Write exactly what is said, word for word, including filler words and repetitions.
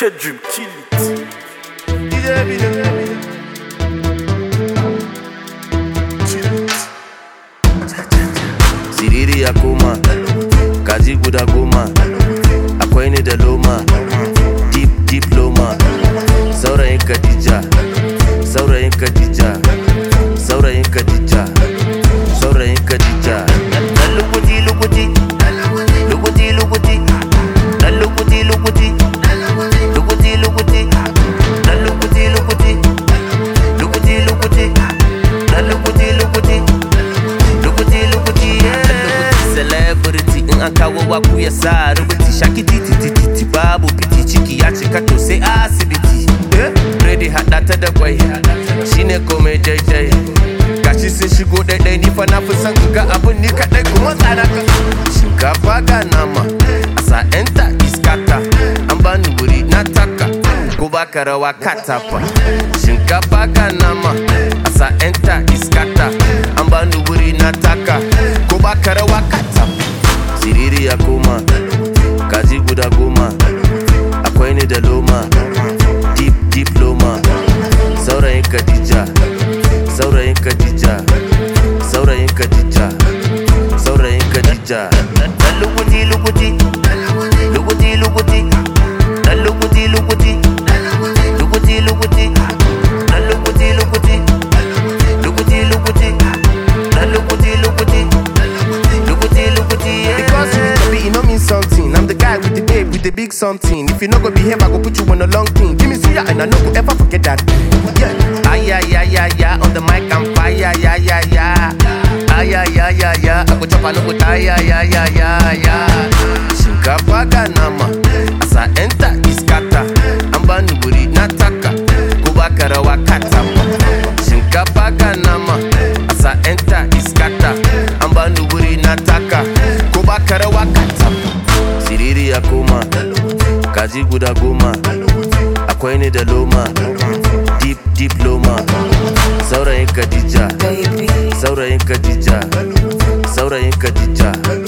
Wicked Dream, kill it. Siriri ya koma, kaji guda goma, akwai ni da loma, deep deep loma. Saurayin Khadija, saurayin Khadija, saurayin Khadija, saurayin Khadija. Dan lukuti lukuti, lukuti lukuti, dan lukuti lukuti, lukuti lukuti, dan lukuti lukuti, lukuti lukuti, dan lukuti lukuti, lukuti lukuti. Celebrity in an kawo waku ya sa rubuti shaki titi titi babu piti ciki ya cika to sai asibiti. Ready hada ta da kwai shine komai daidai. Gashi sun shigo daidai ni fa na fi son ga abun ni kadai kuma tsara ka. Shinkafa ga nama a sa enta iskata an bani wuri na taka ko baka rawa katafa. Shinkafa ga nama a sa enta iskata an bani wuri na taka ko baka rawa katafa. Siriri ya koma, kaji guda goma, akwai ni da loma, deep deep loma. Saurayin Khadija, saurayin Khadija, saurayin Khadija, saurayin Khadija. Dan lukuti lukuti, lukuti lukuti, dan lukuti lukuti, lukuti lukuti, dan lukuti lukuti, lukuti lukuti, dan lukuti lukuti, lukuti lukuti. Because you to be, you know mean something. I'm the guy with the babe with the big something. If you no go behave, I go put you on a long thing. Give me suya and I no go ever forget that. Yeah. Ay ay ay ay ay, on the mic I'm fire, yeah yeah yeah. Ay ay ay ay ay, I go chop and no go tie, yeah yeah yeah yeah yeah. Shinkafa ga nama, asa enta iskata, an bani wuri na taka, ko baka rawa katafa. Shinkafa ga nama, asa enta iskata, an bani wuri na taka, ko baka rawa katafa. Siriri ya koma, kaji guda goma, akwai ni da loma, deep deep loma. Saurayin Khadija, saurayin Khadija, saurayin Khadija.